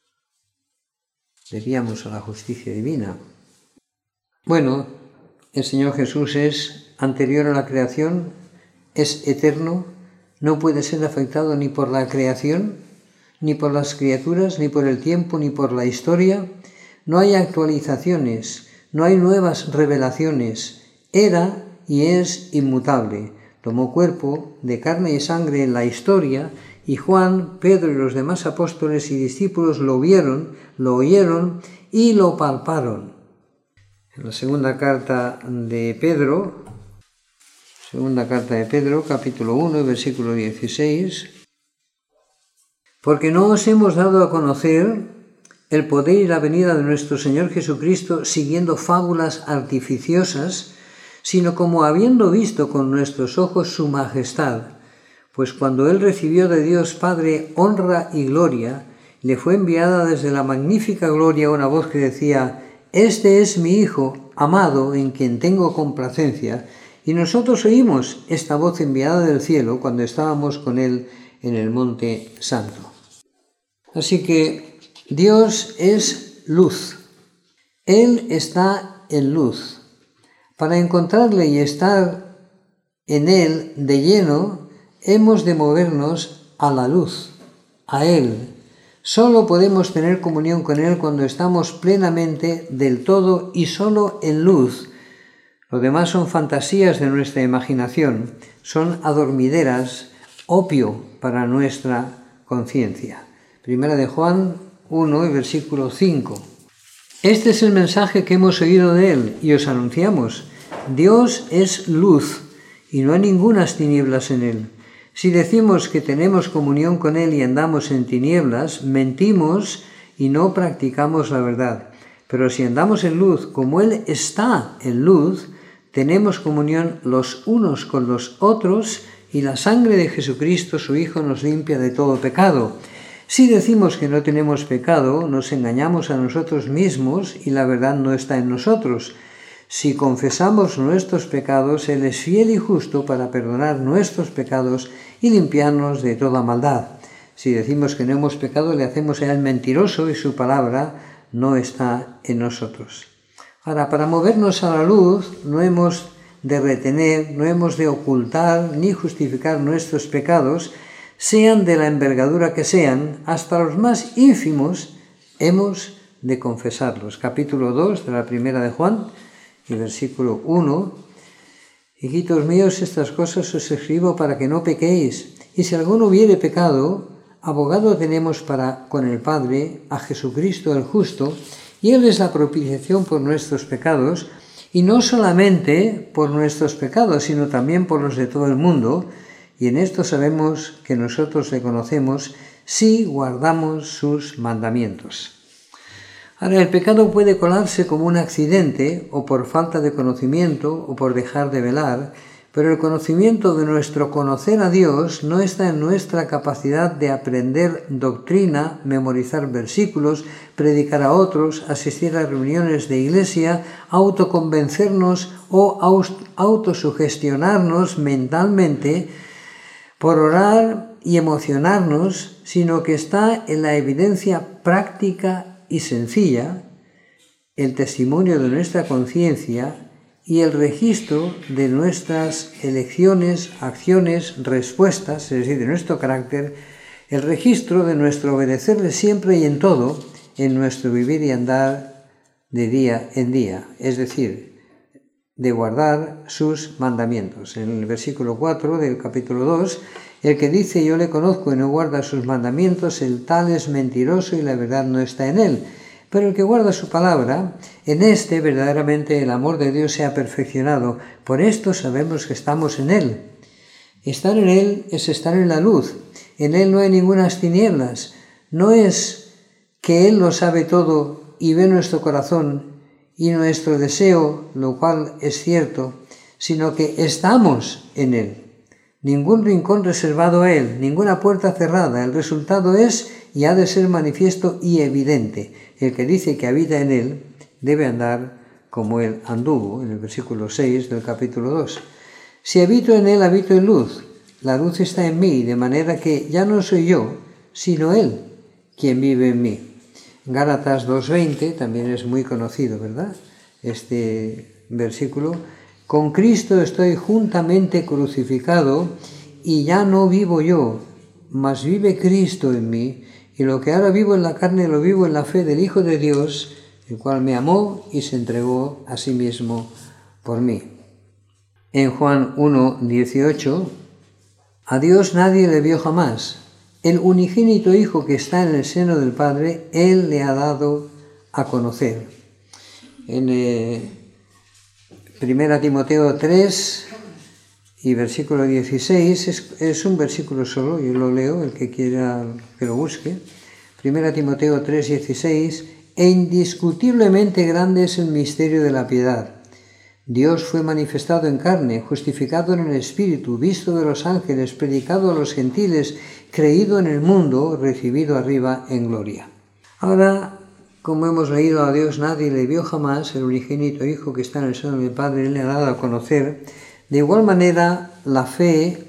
debíamos a la justicia divina. Bueno, el Señor Jesús es anterior a la creación, es eterno, no puede ser afectado ni por la creación, ni por las criaturas, ni por el tiempo, ni por la historia. No hay actualizaciones, no hay nuevas revelaciones. Era y es inmutable. Tomó cuerpo de carne y sangre en la historia, y Juan, Pedro y los demás apóstoles y discípulos lo vieron, lo oyeron y lo palparon. En la segunda carta de Pedro, segunda carta de Pedro, capítulo uno, versículo dieciséis, porque no os hemos dado a conocer el poder y la venida de nuestro Señor Jesucristo siguiendo fábulas artificiosas, sino como habiendo visto con nuestros ojos su majestad, pues cuando él recibió de Dios Padre honra y gloria, le fue enviada desde la magnífica gloria una voz que decía: Este es mi Hijo amado, en quien tengo complacencia, y nosotros oímos esta voz enviada del cielo cuando estábamos con él en el monte santo. Así que Dios es luz. Él está en luz. Para encontrarle y estar en Él de lleno, hemos de movernos a la luz, a Él. Solo podemos tener comunión con Él cuando estamos plenamente, del todo y solo en luz. Lo demás son fantasías de nuestra imaginación, son adormideras, opio para nuestra conciencia. Primera de Juan uno, versículo cinco. Este es el mensaje que hemos oído de Él y os anunciamos. Dios es luz y no hay ningunas tinieblas en Él. Si decimos que tenemos comunión con Él y andamos en tinieblas, mentimos y no practicamos la verdad. Pero si andamos en luz, como Él está en luz, tenemos comunión los unos con los otros y la sangre de Jesucristo, su Hijo, nos limpia de todo pecado. Si decimos que no tenemos pecado, nos engañamos a nosotros mismos y la verdad no está en nosotros. Si confesamos nuestros pecados, Él es fiel y justo para perdonar nuestros pecados y limpiarnos de toda maldad. Si decimos que no hemos pecado, le hacemos a Él mentiroso y su palabra no está en nosotros. Ahora, para movernos a la luz, no hemos de retener, no hemos de ocultar ni justificar nuestros pecados, sean de la envergadura que sean, hasta los más ínfimos, hemos de confesarlos. Capítulo dos de la primera de Juan, y versículo uno. Hijitos míos, estas cosas os escribo para que no pequéis. Y si alguno hubiere pecado, abogado tenemos para con el Padre, a Jesucristo el justo, y Él es la propiciación por nuestros pecados, y no solamente por nuestros pecados, sino también por los de todo el mundo. Y en esto sabemos que nosotros le conocemos si guardamos sus mandamientos. Ahora, el pecado puede colarse como un accidente, o por falta de conocimiento, o por dejar de velar, pero el conocimiento de nuestro conocer a Dios no está en nuestra capacidad de aprender doctrina, memorizar versículos, predicar a otros, asistir a reuniones de iglesia, autoconvencernos o autosugestionarnos mentalmente por orar y emocionarnos, sino que está en la evidencia práctica y sencilla, el testimonio de nuestra conciencia y el registro de nuestras elecciones, acciones, respuestas, es decir, de nuestro carácter, el registro de nuestro obedecerle siempre y en todo, en nuestro vivir y andar de día en día, es decir, de guardar sus mandamientos. En el versículo cuatro del capítulo dos, el que dice yo le conozco y no guarda sus mandamientos, el tal es mentiroso y la verdad no está en él. Pero el que guarda su palabra, en este verdaderamente el amor de Dios se ha perfeccionado. Por esto sabemos que estamos en Él. Estar en Él es estar en la luz. En Él no hay ningunas tinieblas. No es que Él lo sabe todo y ve nuestro corazón y nuestro deseo, lo cual es cierto, sino que estamos en Él. Ningún rincón reservado a Él, ninguna puerta cerrada. El resultado es y ha de ser manifiesto y evidente. El que dice que habita en Él debe andar como Él anduvo, en el versículo seis del capítulo dos. Si habito en Él, habito en luz. La luz está en mí, de manera que ya no soy yo, sino Él quien vive en mí. Gálatas dos veinte también es muy conocido, ¿verdad? Este versículo. Con Cristo estoy juntamente crucificado y ya no vivo yo, mas vive Cristo en mí. Y lo que ahora vivo en la carne lo vivo en la fe del Hijo de Dios, el cual me amó y se entregó a sí mismo por mí. En Juan uno dieciocho, a Dios nadie le vio jamás. El unigénito Hijo que está en el seno del Padre, Él le ha dado a conocer. En eh, Primera Timoteo tres y versículo dieciséis, es, es un versículo solo, yo lo leo, el que quiera que lo busque. Primera Timoteo tres, dieciséis, e indiscutiblemente grande es el misterio de la piedad. Dios fue manifestado en carne, justificado en el Espíritu, visto de los ángeles, predicado a los gentiles, creído en el mundo, recibido arriba en gloria. Ahora, como hemos leído, a Dios nadie le vio jamás, el unigénito Hijo que está en el seno del Padre, Él le ha dado a conocer. De igual manera, la fe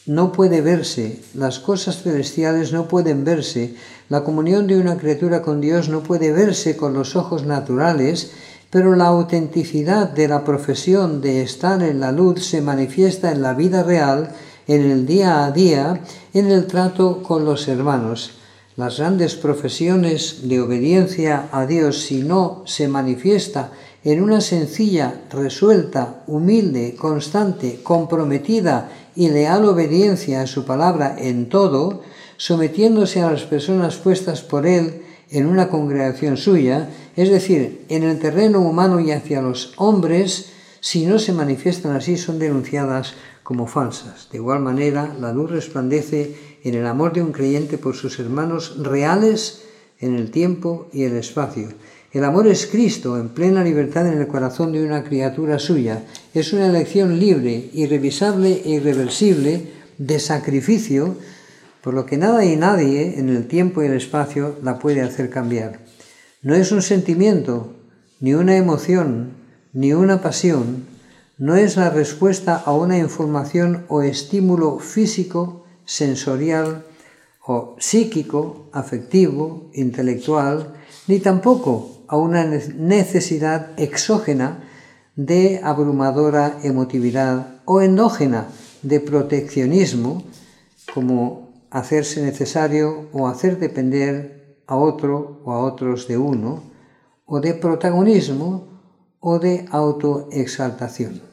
no puede verse, las cosas celestiales no pueden verse, la comunión de una criatura con Dios no puede verse con los ojos naturales, pero la autenticidad de la profesión de estar en la luz se manifiesta en la vida real, en el día a día, en el trato con los hermanos. Las grandes profesiones de obediencia a Dios, si no se manifiesta en una sencilla, resuelta, humilde, constante, comprometida y leal obediencia a su palabra en todo, sometiéndose a las personas puestas por Él en una congregación suya, es decir, en el terreno humano y hacia los hombres, si no se manifiestan así, son denunciadas como falsas. De igual manera, la luz resplandece en el amor de un creyente por sus hermanos reales en el tiempo y el espacio. El amor es Cristo en plena libertad en el corazón de una criatura suya. Es una elección libre, irrevisable e irreversible de sacrificio, por lo que nada y nadie en el tiempo y el espacio la puede hacer cambiar. No es un sentimiento, ni una emoción, ni una pasión. No es la respuesta a una información o estímulo físico, sensorial o psíquico, afectivo, intelectual, ni tampoco a una necesidad exógena de abrumadora emotividad o endógena de proteccionismo, como hacerse necesario o hacer depender a otro o a otros de uno, o de protagonismo o de autoexaltación.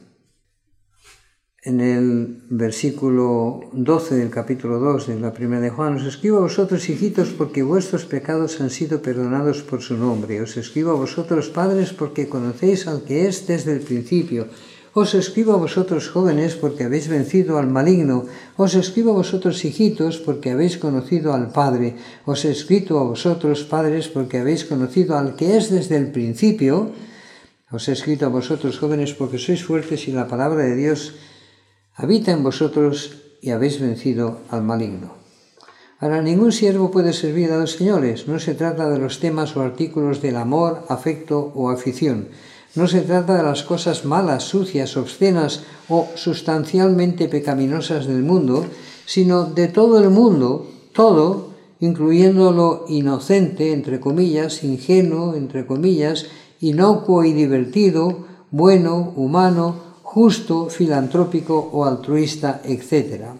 En el versículo doce del capítulo dos de la primera de Juan, os escribo a vosotros, hijitos, porque vuestros pecados han sido perdonados por su nombre. Os escribo a vosotros, padres, porque conocéis al que es desde el principio. Os escribo a vosotros, jóvenes, porque habéis vencido al maligno. Os escribo a vosotros, hijitos, porque habéis conocido al Padre. Os he escrito a vosotros, padres, porque habéis conocido al que es desde el principio. Os he escrito a vosotros, jóvenes, porque sois fuertes y la palabra de Dios habita en vosotros y habéis vencido al maligno. Ahora, ningún siervo puede servir a dos señores. No se trata de los temas o artículos del amor, afecto o afición. No se trata de las cosas malas, sucias, obscenas o sustancialmente pecaminosas del mundo, sino de todo el mundo, todo, incluyendo lo inocente, entre comillas, ingenuo, entre comillas, inocuo y divertido, bueno, humano, justo, filantrópico o altruista, etcétera.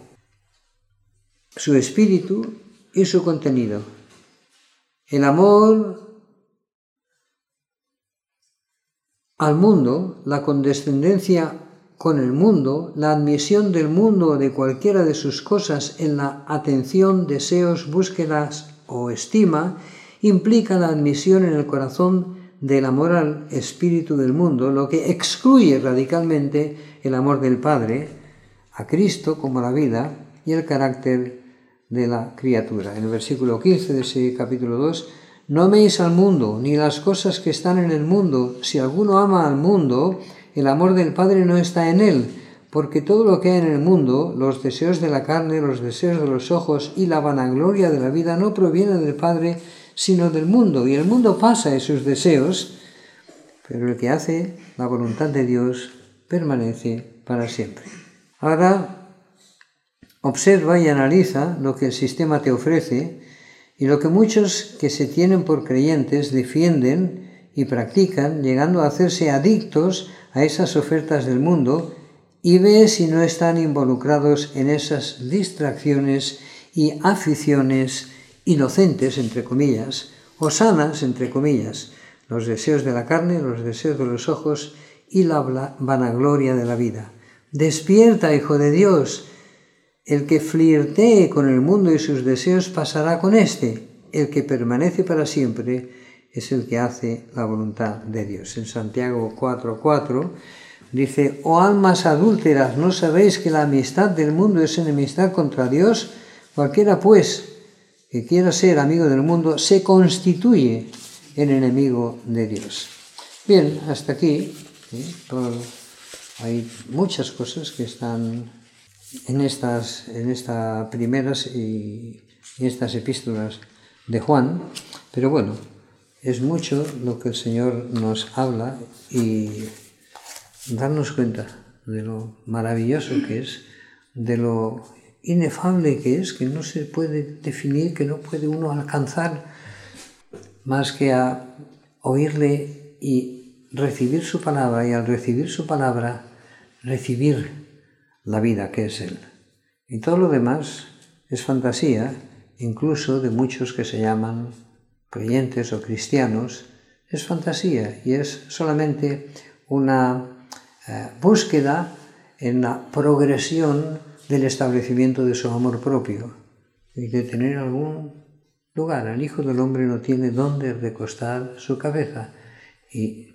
Su espíritu y su contenido. El amor al mundo, la condescendencia con el mundo, la admisión del mundo o de cualquiera de sus cosas en la atención, deseos, búsquedas o estima, implica la admisión en el corazón del amor al espíritu del mundo, lo que excluye radicalmente el amor del Padre, a Cristo como la vida y el carácter de la criatura. En el versículo quince de ese capítulo dos, no améis al mundo, ni las cosas que están en el mundo. Si alguno ama al mundo, el amor del Padre no está en él, porque todo lo que hay en el mundo, los deseos de la carne, los deseos de los ojos y la vanagloria de la vida no provienen del Padre, sino del mundo, y el mundo pasa de sus deseos, pero el que hace la voluntad de Dios permanece para siempre. Ahora, observa y analiza lo que el sistema te ofrece y lo que muchos que se tienen por creyentes defienden y practican, llegando a hacerse adictos a esas ofertas del mundo, y ve si no están involucrados en esas distracciones y aficiones inocentes, entre comillas, o sanas, entre comillas, los deseos de la carne, los deseos de los ojos y la vanagloria de la vida. Despierta, hijo de Dios. El que flirtee con el mundo y sus deseos pasará con éste. El que permanece para siempre es el que hace la voluntad de Dios. En Santiago cuatro cuatro dice, oh almas adúlteras, ¿no sabéis que la amistad del mundo es enemistad contra Dios? Cualquiera, pues, que quiera ser amigo del mundo, se constituye en enemigo de Dios. Bien, hasta aquí. ¿sí? Por, hay muchas cosas que están en estas, en estas primeras y, y estas epístolas de Juan, pero bueno, es mucho lo que el Señor nos habla y darnos cuenta de lo maravilloso que es, de lo inefable que es, que no se puede definir, que no puede uno alcanzar más que a oírle y recibir su palabra, y al recibir su palabra, recibir la vida que es Él. Y todo lo demás es fantasía, incluso de muchos que se llaman creyentes o cristianos, es fantasía y es solamente una eh, búsqueda en la progresión del establecimiento de su amor propio y de tener algún lugar. El Hijo del Hombre no tiene dónde recostar su cabeza, y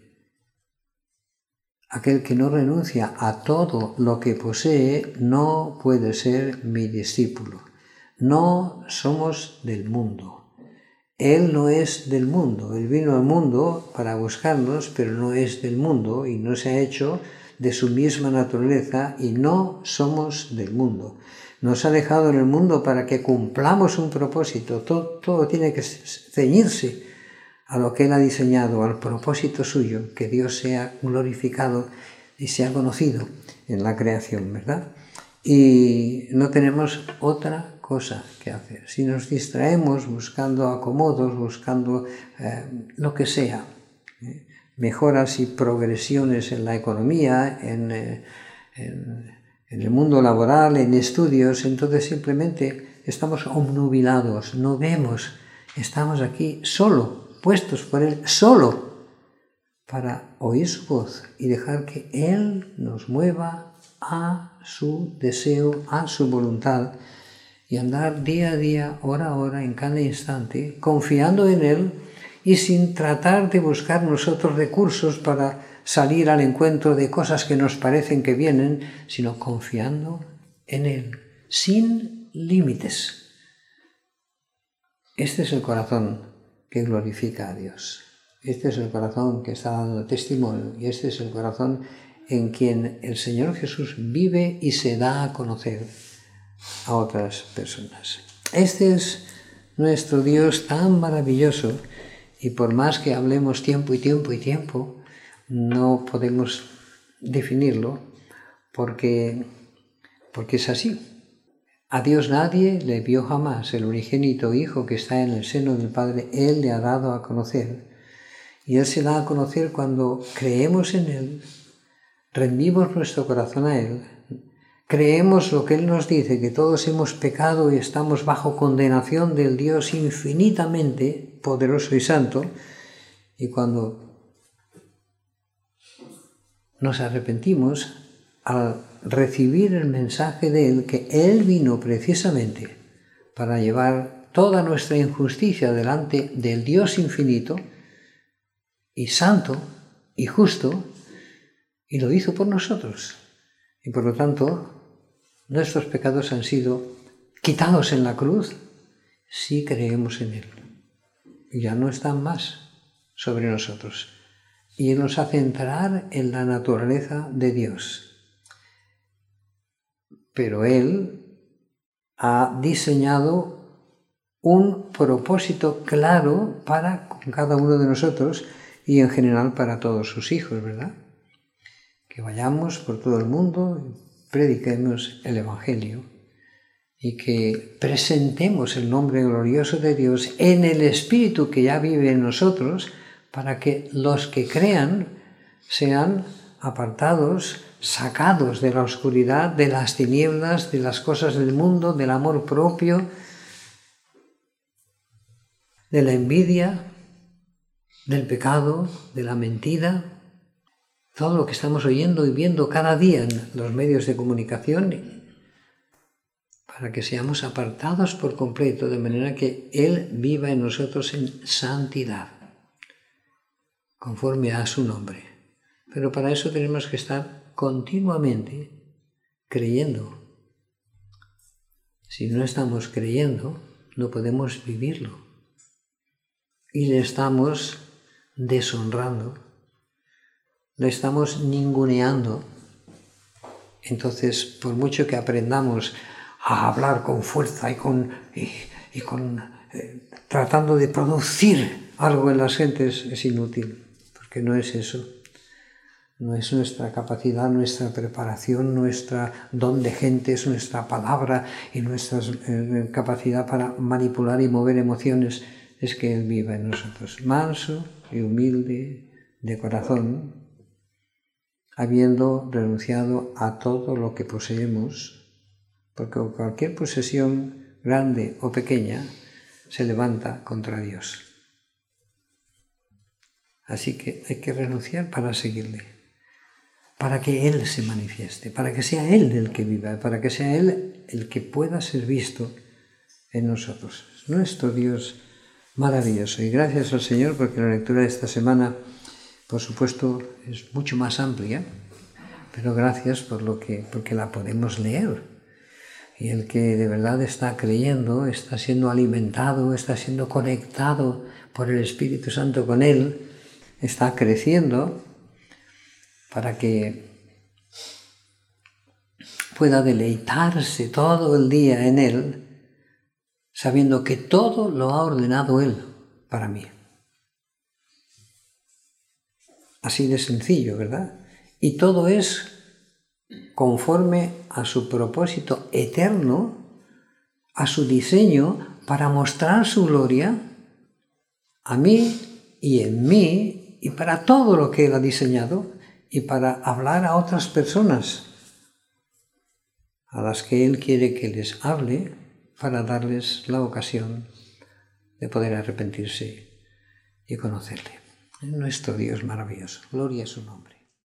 aquel que no renuncia a todo lo que posee no puede ser mi discípulo. No somos del mundo. Él no es del mundo. Él vino al mundo para buscarnos, pero no es del mundo y no se ha hecho de su misma naturaleza, y no somos del mundo. Nos ha dejado en el mundo para que cumplamos un propósito. Todo, todo tiene que ceñirse a lo que Él ha diseñado, al propósito suyo, que Dios sea glorificado y sea conocido en la creación, ¿verdad? Y no tenemos otra cosa que hacer. Si nos distraemos buscando acomodos, buscando eh, lo que sea, ¿eh? mejoras y progresiones en la economía, en, eh, en, en el mundo laboral, en estudios, entonces simplemente estamos obnubilados, no vemos, estamos aquí solo, puestos por Él, solo para oír su voz y dejar que Él nos mueva a su deseo, a su voluntad, y andar día a día, hora a hora, en cada instante, confiando en Él y sin tratar de buscar nosotros recursos para salir al encuentro de cosas que nos parecen que vienen, sino confiando en Él, sin límites. Este es el corazón que glorifica a Dios. Este es el corazón que está dando testimonio, y este es el corazón en quien el Señor Jesús vive y se da a conocer a otras personas. Este es nuestro Dios tan maravilloso, y por más que hablemos tiempo y tiempo y tiempo, no podemos definirlo, porque, porque es así. A Dios nadie le vio jamás. El unigénito Hijo que está en el seno del Padre, Él le ha dado a conocer. Y Él se da a conocer cuando creemos en Él, rendimos nuestro corazón a Él, creemos lo que Él nos dice, que todos hemos pecado y estamos bajo condenación del Dios infinitamente poderoso y santo, y cuando nos arrepentimos al recibir el mensaje de Él, que Él vino precisamente para llevar toda nuestra injusticia delante del Dios infinito y santo y justo, y lo hizo por nosotros. Y por lo tanto, nuestros pecados han sido quitados en la cruz si creemos en Él. Y ya no están más sobre nosotros. Y Él nos hace entrar en la naturaleza de Dios. Pero Él ha diseñado un propósito claro para cada uno de nosotros y en general para todos sus hijos, ¿verdad? Que vayamos por todo el mundo y prediquemos el Evangelio y que presentemos el nombre glorioso de Dios en el Espíritu que ya vive en nosotros, para que los que crean sean apartados, sacados de la oscuridad, de las tinieblas, de las cosas del mundo, del amor propio, de la envidia, del pecado, de la mentira, todo lo que estamos oyendo y viendo cada día en los medios de comunicación, para que seamos apartados por completo, de manera que Él viva en nosotros en santidad, conforme a su nombre. Pero para eso tenemos que estar continuamente creyendo. Si no estamos creyendo, no podemos vivirlo. Y le estamos deshonrando, le estamos ninguneando. Entonces, por mucho que aprendamos a hablar con fuerza y con, y, y con eh, tratando de producir algo en las gentes, es inútil, porque no es eso. No es nuestra capacidad, nuestra preparación, nuestro don de gente, es nuestra palabra y nuestra eh, capacidad para manipular y mover emociones, es que Él viva en nosotros. Manso y humilde de corazón, habiendo renunciado a todo lo que poseemos, porque cualquier posesión, grande o pequeña, se levanta contra Dios. Así que hay que renunciar para seguirle, para que Él se manifieste, para que sea Él el que viva, para que sea Él el que pueda ser visto en nosotros. Es nuestro Dios maravilloso. Y gracias al Señor porque la lectura de esta semana, por supuesto, es mucho más amplia, pero gracias por lo que, porque la podemos leer. Y el que de verdad está creyendo, está siendo alimentado, está siendo conectado por el Espíritu Santo con Él, está creciendo para que pueda deleitarse todo el día en Él, sabiendo que todo lo ha ordenado Él para mí. Así de sencillo, ¿verdad? Y todo es conforme a su propósito eterno, a su diseño para mostrar su gloria a mí y en mí y para todo lo que Él ha diseñado y para hablar a otras personas a las que Él quiere que les hable para darles la ocasión de poder arrepentirse y conocerle. Es nuestro Dios maravilloso. Gloria a su nombre.